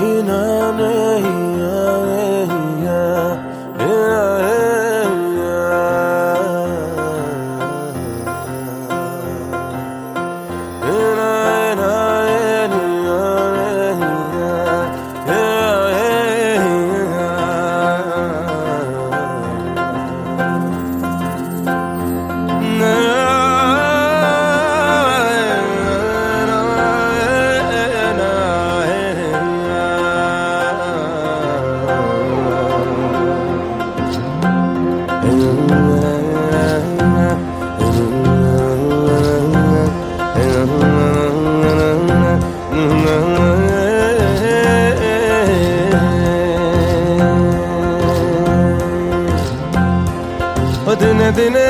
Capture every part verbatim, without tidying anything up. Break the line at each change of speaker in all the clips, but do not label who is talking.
दिने दिने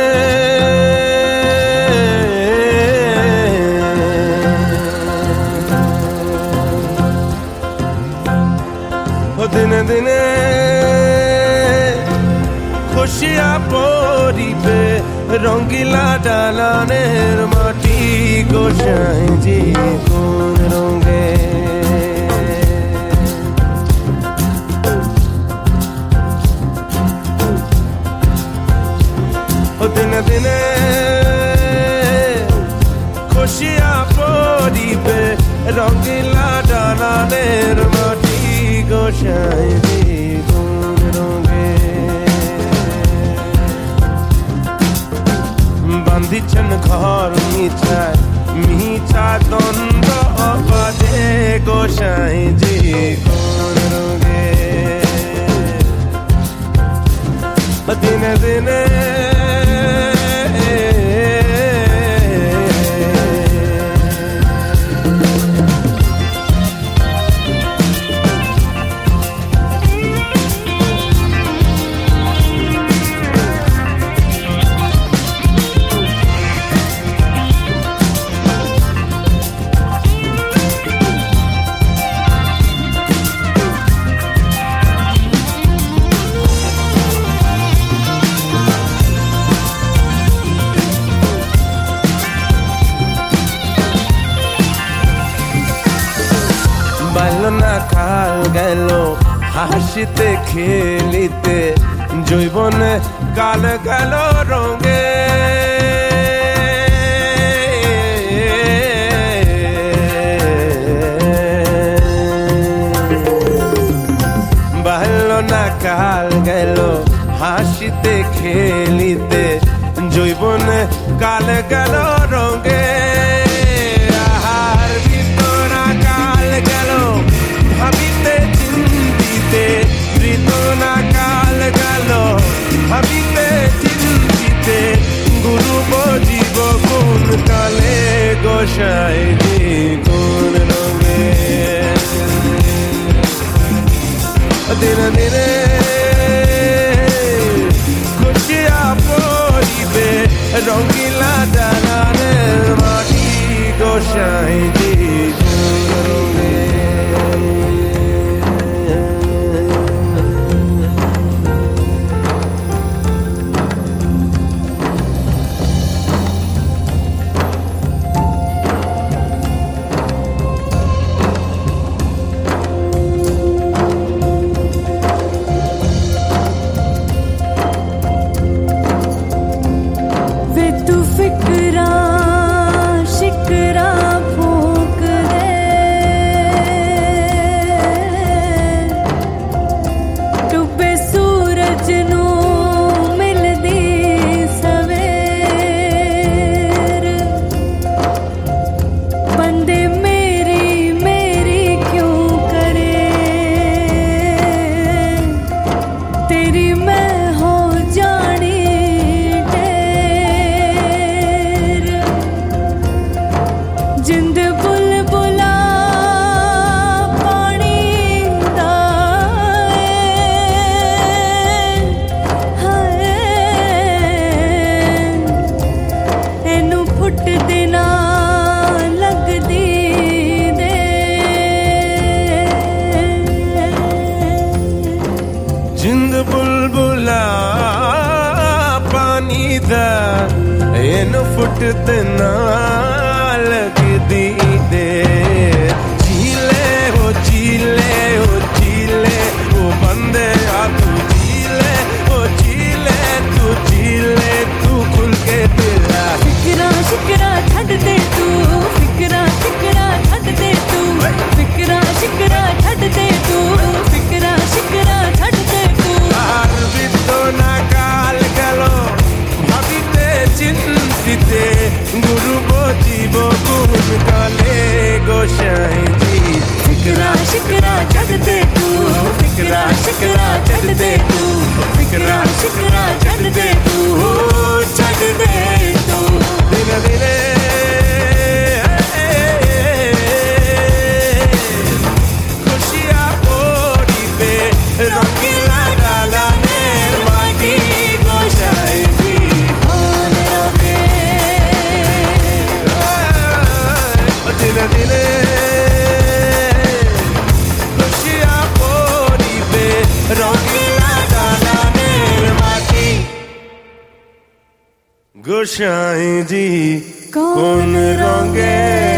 दिने दिने खुशियाँ पोरी पे रंगीला डालाने माटी गोशाई जी कौन रोंगे दिने दिने खुशियाँ पोरी पे रंगीला डालाने माटी गोशाई जी कौन रोंगे বান্ধিছেন ঘর মিঠাই মিঠা দ্বন্দ্ব অবাধে গোসাই জি কোন রোগে দিনে দিনে না কাল গেল হাসিতে খেলিতে জৈবনে কাল গেল রঙে বাহল না কাল গেল হাসিতে খেলিতে জৈবনে কাল গেল রঙে ভাবিতে চিন্তিতে ঋতনা কাল গেল ভাবিতে চিন্তিতে গুরু বজিব কোন কালে গোসাই জি কোন রঙে দিনে দিনে খুশিয়া পরিবে রঙিলা ডালানের মাটি গোসাই জি কোন রঙে जिंद बुलबुला पानी दा इन फुटते ना लग दी दे चीले हो चीले हो
शिकरा छड़ दे तू छड़ दे तू
दिने दिने खुशियां कोरी पे रंगीला डाला ने माटी गोशाई दी
होने लगे
दिने दिने खुशियां कोरी पे रंगीला डाला ने माटी गोशाई दी कौन रंगे